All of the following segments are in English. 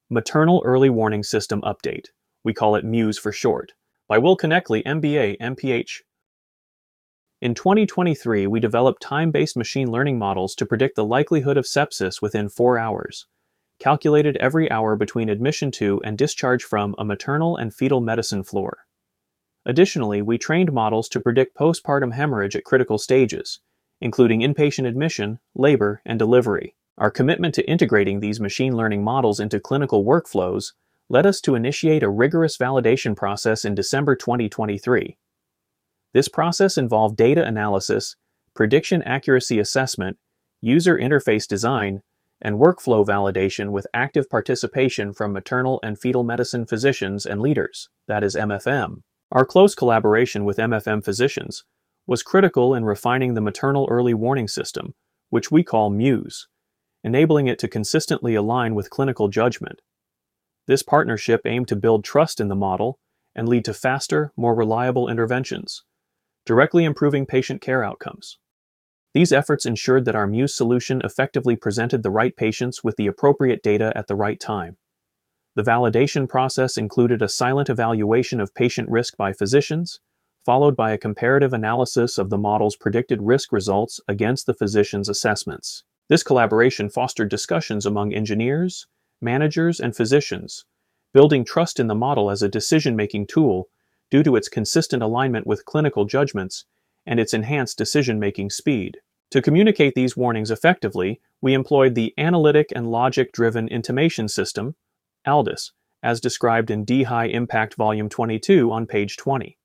Maternal Early Warning System Update. We call it MUSE for short. By Will Connectley, MBA, MPH. In 2023, we developed time-based machine learning models to predict the likelihood of sepsis within 4 hours, calculated every hour between admission to and discharge from a maternal and fetal medicine floor. Additionally, we trained models to predict postpartum hemorrhage at critical stages, including inpatient admission, labor, and delivery. Our commitment to integrating these machine learning models into clinical workflows led us to initiate a rigorous validation process in December 2023. This process involved data analysis, prediction accuracy assessment, user interface design, and workflow validation with active participation from maternal and fetal medicine physicians and leaders, that is MFM. Our close collaboration with MFM physicians was critical in refining the maternal early warning system, which we call MUSE, enabling it to consistently align with clinical judgment. This partnership aimed to build trust in the model and lead to faster, more reliable interventions, directly improving patient care outcomes. These efforts ensured that our MUSE solution effectively presented the right patients with the appropriate data at the right time. The validation process included a silent evaluation of patient risk by physicians, followed by a comparative analysis of the model's predicted risk results against the physician's assessments. This collaboration fostered discussions among engineers, managers, and physicians, building trust in the model as a decision-making tool due to its consistent alignment with clinical judgments and its enhanced decision-making speed. To communicate these warnings effectively, we employed the Analytic and Logic-Driven Intimation System, ALDIS, as described in D-High Impact Volume 22 on page 20.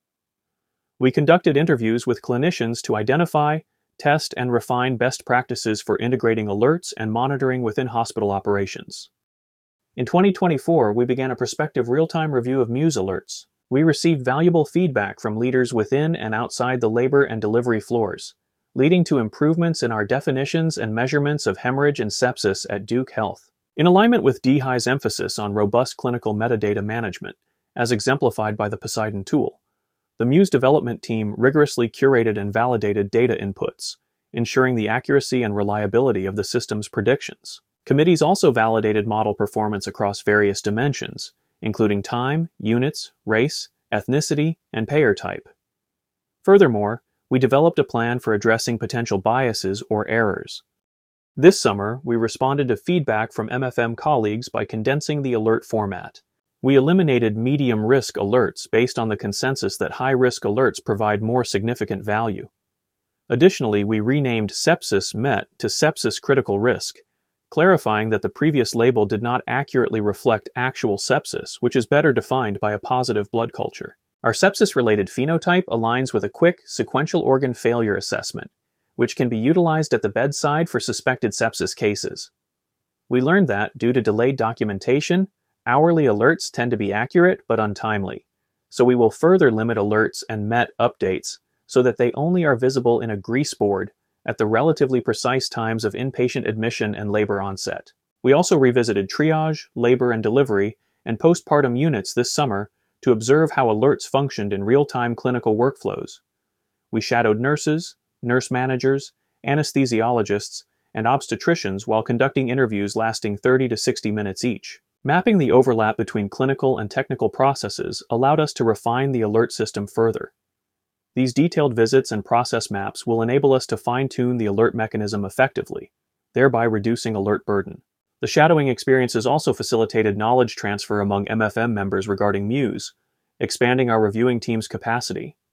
We conducted interviews with clinicians to identify, test, and refine best practices for integrating alerts and monitoring within hospital operations. In 2024, we began a prospective real-time review of MUSE alerts. We received valuable feedback from leaders within and outside the labor and delivery floors, leading to improvements in our definitions and measurements of hemorrhage and sepsis at Duke Health. In alignment with D-High's emphasis on robust clinical metadata management, as exemplified by the Poseidon tool, the MUSE development team rigorously curated and validated data inputs, ensuring the accuracy and reliability of the system's predictions. Committees also validated model performance across various dimensions, including time, units, race, ethnicity, and payer type. Furthermore, we developed a plan for addressing potential biases or errors. This summer, we responded to feedback from MFM colleagues by condensing the alert format. We eliminated medium-risk alerts based on the consensus that high-risk alerts provide more significant value. Additionally, we renamed Sepsis MET to Sepsis Critical Risk, clarifying that the previous label did not accurately reflect actual sepsis, which is better defined by a positive blood culture. Our sepsis-related phenotype aligns with a quick, sequential organ failure assessment, which can be utilized at the bedside for suspected sepsis cases. We learned that, due to delayed documentation, hourly alerts tend to be accurate but untimely, so we will further limit alerts and MET updates so that they only are visible in a grease board at the relatively precise times of inpatient admission and labor onset. We also revisited triage, labor and delivery, and postpartum units this summer to observe how alerts functioned in real-time clinical workflows. We shadowed nurses, nurse managers, anesthesiologists, and obstetricians while conducting interviews lasting 30 to 60 minutes each. Mapping the overlap between clinical and technical processes allowed us to refine the alert system further. These detailed visits and process maps will enable us to fine-tune the alert mechanism effectively, thereby reducing alert burden. The shadowing experiences also facilitated knowledge transfer among MFM members regarding MUSE, expanding our reviewing team's capacity.